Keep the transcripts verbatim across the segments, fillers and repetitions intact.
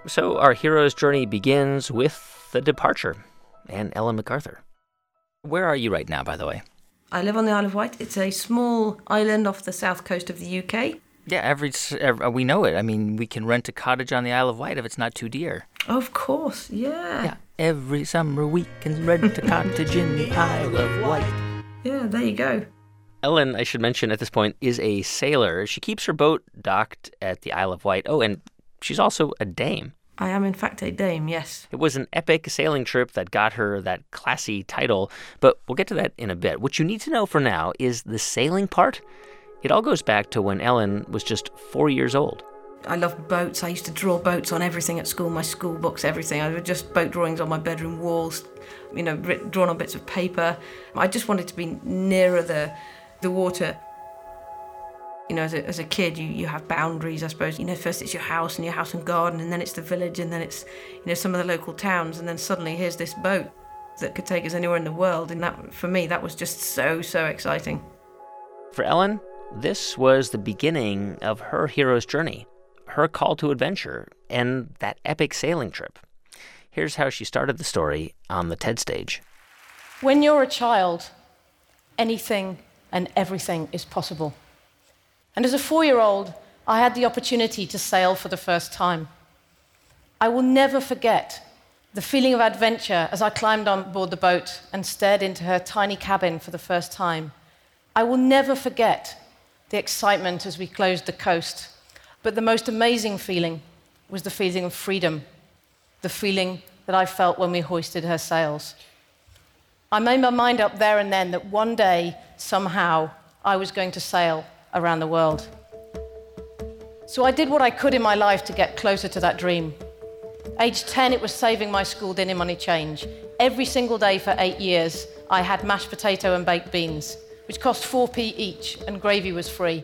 So our hero's journey begins with the departure and Ellen MacArthur. Where are you right now, by the way? I live on the Isle of Wight. It's a small island off the south coast of the U K. Yeah, every, every we know it. I mean, we can rent a cottage on the Isle of Wight if it's not too dear. Of course, yeah. Yeah, every summer we can rent a cottage in the Isle of Wight. Yeah, there you go. Ellen, I should mention at this point, is a sailor. She keeps her boat docked at the Isle of Wight. Oh, and she's also a dame. I am, in fact, a dame, yes. It was an epic sailing trip that got her that classy title, but we'll get to that in a bit. What you need to know for now is the sailing part. It all goes back to when Ellen was just four years old. I love boats. I used to draw boats on everything at school, my school books, everything. I would just boat drawings on my bedroom walls, you know, drawn on bits of paper. I just wanted to be nearer the the water. You know, as a, as a kid, you, you have boundaries, I suppose. You know, first it's your house and your house and garden, and then it's the village, and then it's, you know, some of the local towns, and then suddenly here's this boat that could take us anywhere in the world. And that, for me, that was just so, so exciting. For Ellen, this was the beginning of her hero's journey, her call to adventure, and that epic sailing trip. Here's how she started the story on the TED stage. When you're a child, anything and everything is possible. And as a four-year-old, I had the opportunity to sail for the first time. I will never forget the feeling of adventure as I climbed on board the boat and stared into her tiny cabin for the first time. I will never forget the excitement as we closed the coast. But the most amazing feeling was the feeling of freedom, the feeling that I felt when we hoisted her sails. I made my mind up there and then that one day, somehow, I was going to sail around the world. So I did what I could in my life to get closer to that dream. Age ten, it was saving my school dinner money change. Every single day for eight years, I had mashed potato and baked beans, which cost four p each, and gravy was free.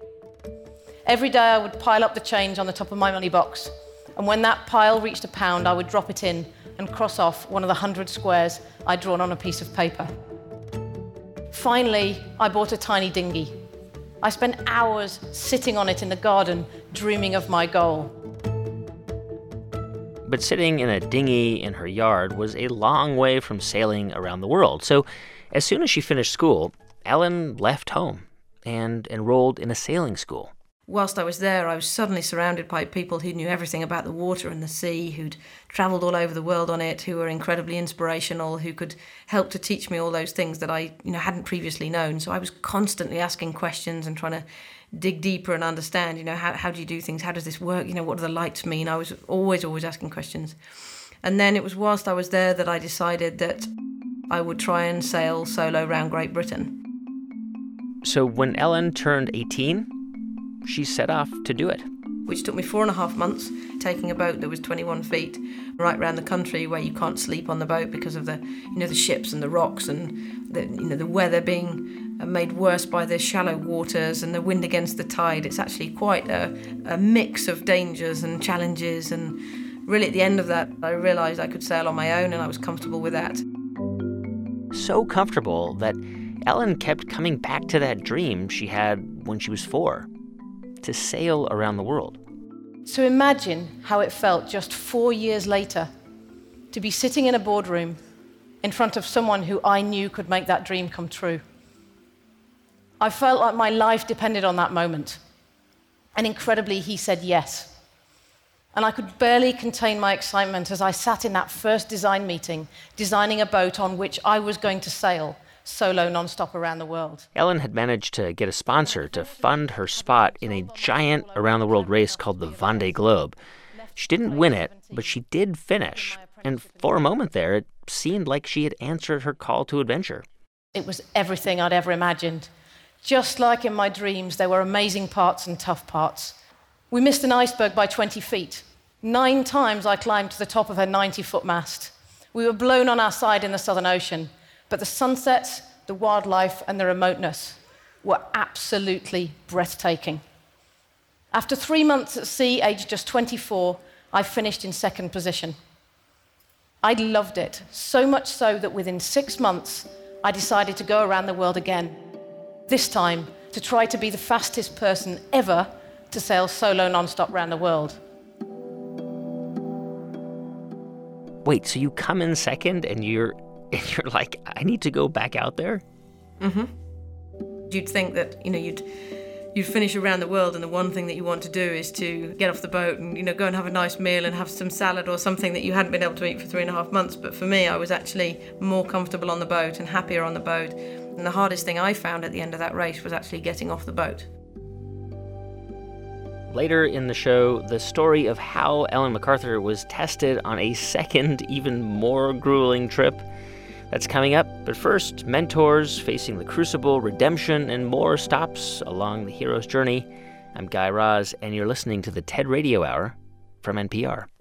Every day I would pile up the change on the top of my money box, and when that pile reached a pound, I would drop it in and cross off one of the hundred squares I'd drawn on a piece of paper. Finally, I bought a tiny dinghy. I spent hours sitting on it in the garden, dreaming of my goal. But sitting in a dinghy in her yard was a long way from sailing around the world. So as soon as she finished school, Ellen left home and enrolled in a sailing school. Whilst I was there, I was suddenly surrounded by people who knew everything about the water and the sea, who'd travelled all over the world on it, who were incredibly inspirational, who could help to teach me all those things that I, you know, hadn't previously known. So I was constantly asking questions and trying to dig deeper and understand, you know, how, how do you do things? How does this work? You know, what do the lights mean? I was always, always asking questions. And then it was whilst I was there that I decided that I would try and sail solo around Great Britain. So when Ellen turned eighteen, she set off to do it. Which took me four and a half months, taking a boat that was twenty-one feet right around the country where you can't sleep on the boat because of the, you know, the ships and the rocks and the, you know, the weather being made worse by the shallow waters and the wind against the tide. It's actually quite a, a mix of dangers and challenges, and really at the end of that, I realised I could sail on my own and I was comfortable with that. So comfortable that Ellen kept coming back to that dream she had when she was four, to sail around the world. So imagine how it felt just four years later to be sitting in a boardroom in front of someone who I knew could make that dream come true. I felt like my life depended on that moment. And incredibly, he said yes. And I could barely contain my excitement as I sat in that first design meeting, designing a boat on which I was going to sail solo nonstop around the world. Ellen had managed to get a sponsor to fund her spot in a giant around-the-world race called the Vendée Globe. She didn't win it, but she did finish. And for a moment there, it seemed like she had answered her call to adventure. It was everything I'd ever imagined. Just like in my dreams, there were amazing parts and tough parts. We missed an iceberg by twenty feet. Nine times I climbed to the top of a ninety-foot mast. We were blown on our side in the Southern Ocean. But the sunsets, the wildlife, and the remoteness were absolutely breathtaking. After three months at sea, aged just twenty-four, I finished in second position. I loved it, so much so that within six months, I decided to go around the world again. This time, to try to be the fastest person ever to sail solo nonstop around the world. Wait, so you come in second and you're and you're like, I need to go back out there? Mm-hmm. You'd think that, you know, you'd you'd finish around the world and the one thing that you want to do is to get off the boat and, you know, go and have a nice meal and have some salad or something that you hadn't been able to eat for three and a half months. But for me, I was actually more comfortable on the boat and happier on the boat. And the hardest thing I found at the end of that race was actually getting off the boat. Later in the show, the story of how Ellen MacArthur was tested on a second, even more grueling trip. That's coming up. But first, mentors facing the crucible, redemption, and more stops along the hero's journey. I'm Guy Raz, and you're listening to the TED Radio Hour from N P R.